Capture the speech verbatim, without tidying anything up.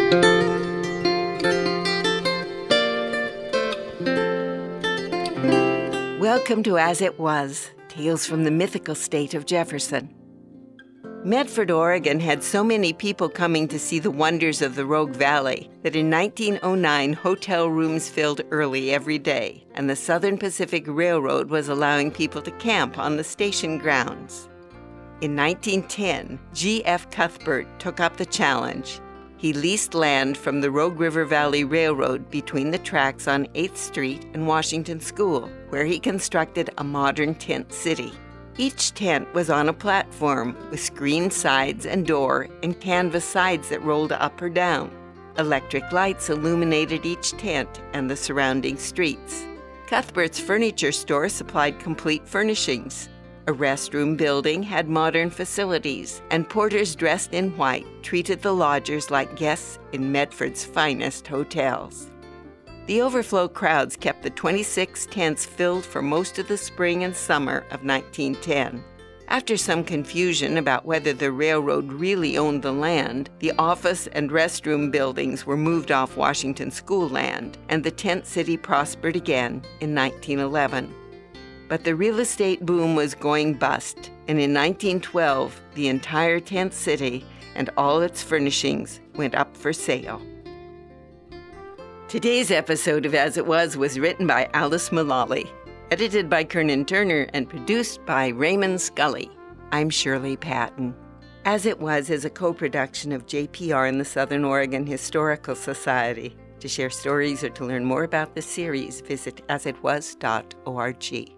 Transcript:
Welcome to As It Was, Tales from the Mythical State of Jefferson. Medford, Oregon had so many people coming to see the wonders of the Rogue Valley that in nineteen oh nine, hotel rooms filled early every day, and the Southern Pacific Railroad was allowing people to camp on the station grounds. In nineteen ten, G F Cuthbert took up the challenge. He leased land from the Rogue River Valley Railroad between the tracks on eighth street and Washington School, where he constructed a modern tent city. Each tent was on a platform with screened sides and door and canvas sides that rolled up or down. Electric lights illuminated each tent and the surrounding streets. Cuthbert's furniture store supplied complete furnishings. A restroom building had modern facilities, and porters dressed in white treated the lodgers like guests in Medford's finest hotels. The overflow crowds kept the twenty-six tents filled for most of the spring and summer of nineteen ten. After some confusion about whether the railroad really owned the land, the office and restroom buildings were moved off Washington School land, and the tent city prospered again in nineteen eleven. But the real estate boom was going bust, and in nineteen twelve, the entire tent city and all its furnishings went up for sale. Today's episode of As It Was was written by Alice Mullally, edited by Kernan Turner, and produced by Raymond Scully. I'm Shirley Patton. As It Was is a co-production of J P R and the Southern Oregon Historical Society. To share stories or to learn more about the series, visit as it was dot org.